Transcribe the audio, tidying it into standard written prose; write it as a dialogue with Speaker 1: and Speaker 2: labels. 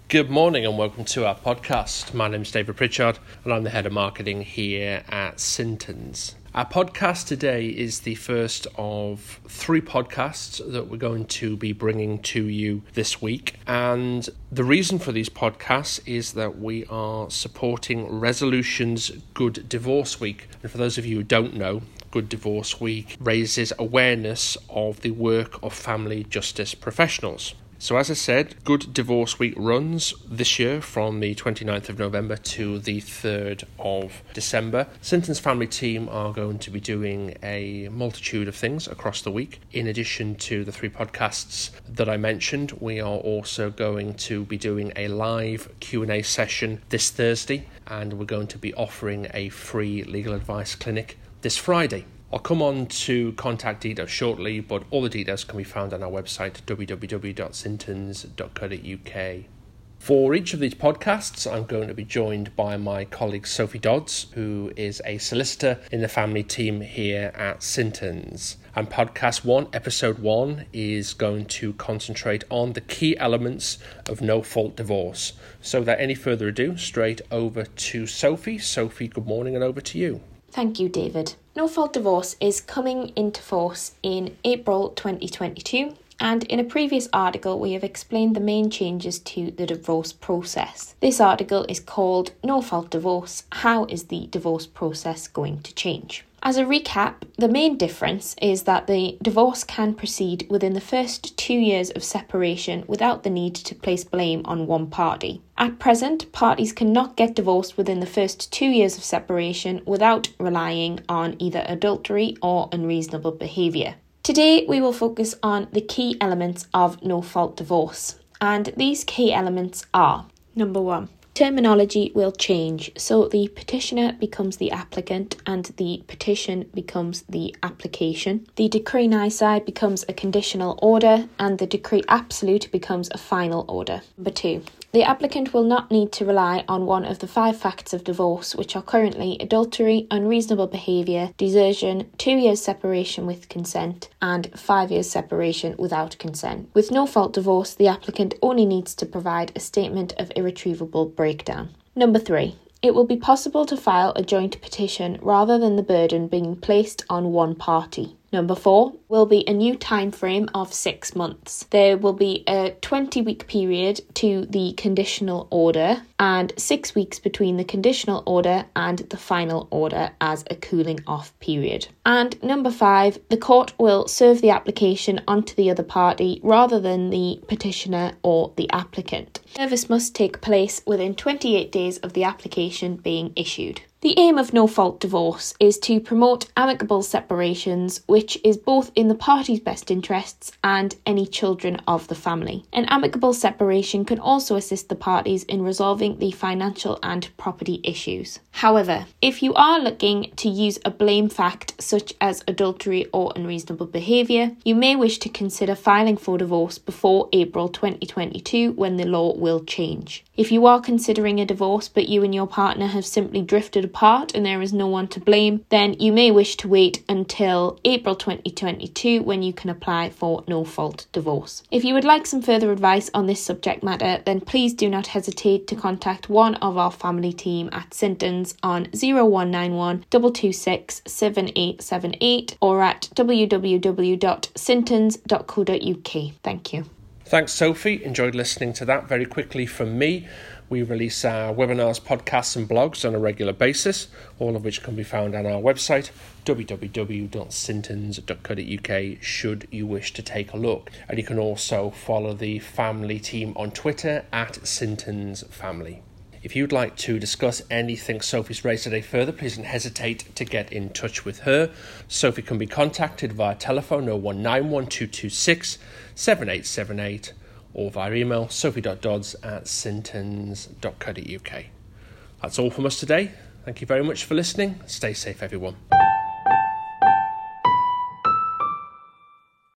Speaker 1: Good morning and welcome to our podcast. My name is David Pritchard and I'm the Head of Marketing here at Sintons. Our podcast today is the first of 3 podcasts that we're going to be bringing to you this week. And the reason for these podcasts is that we are supporting Resolution's Good Divorce Week. And for those of you who don't know, Good Divorce Week raises awareness of the work of family justice professionals. So as I said, Good Divorce Week runs this year from the 29th of November to the 3rd of December. Sintons family team are going to be doing a multitude of things across the week. In addition to the 3 podcasts that I mentioned, we are also going to be doing a live Q&A session this Thursday, and we're going to be offering a free legal advice clinic this Friday. I'll come on to contact details shortly, but all the details can be found on our website, www.sintons.co.uk. For each of these podcasts, I'm going to be joined by my colleague Sophie Dodds, who is a solicitor in the family team here at Sintons. And podcast 1, episode 1, is going to concentrate on the key elements of no-fault divorce. So without any further ado, straight over to Sophie. Sophie, good morning and over to you.
Speaker 2: Thank you, David. No-fault divorce is coming into force in April 2022, and in a previous article we have explained the main changes to the divorce process. This article is called No-Fault Divorce: How is the divorce process going to change? As a recap, the main difference is that the divorce can proceed within the first 2 years of separation without the need to place blame on one party. At present, parties cannot get divorced within the first 2 years of separation without relying on either adultery or unreasonable behaviour. Today, we will focus on the key elements of no-fault divorce, and these key elements are: number 1. Terminology will change, so the petitioner becomes the applicant and the petition becomes the application. The decree nisi becomes a conditional order and the decree absolute becomes a final order. Number 2. The applicant will not need to rely on one of the 5 facts of divorce, which are currently adultery, unreasonable behaviour, desertion, 2 years separation with consent, and 5 years separation without consent. With no-fault divorce, the applicant only needs to provide a statement of irretrievable breakdown. Number 3. It will be possible to file a joint petition rather than the burden being placed on one party. Number 4 will be a new time frame of 6 months. There will be a 20-week period to the conditional order and 6 weeks between the conditional order and the final order as a cooling off period. And number 5, the court will serve the application onto the other party rather than the petitioner or the applicant. Service must take place within 28 days of the application being issued. The aim of no-fault divorce is to promote amicable separations, which is both in the parties' best interests and any children of the family. An amicable separation can also assist the parties in resolving the financial and property issues. However, if you are looking to use a blame fact such as adultery or unreasonable behaviour, you may wish to consider filing for divorce before April 2022 when the law will change. If you are considering a divorce but you and your partner have simply drifted apart and there is no one to blame, then you may wish to wait until April 2022 when you can apply for no-fault divorce. If you would like some further advice on this subject matter, then please do not hesitate to contact one of our family team at Sintons on 0191 226 7878 or at www.sintons.co.uk. Thank you.
Speaker 1: Thanks, Sophie. Enjoyed listening to that. Very quickly from me, we release our webinars, podcasts and blogs on a regular basis, all of which can be found on our website, www.sintons.co.uk, should you wish to take a look. And you can also follow the family team on Twitter at Sintons Family. If you'd like to discuss anything Sophie's raised today further, please don't hesitate to get in touch with her. Sophie can be contacted via telephone 0191 226 7878 or via email sophie.dodds@sintons.co.uk. That's all from us today. Thank you very much for listening. Stay safe, everyone.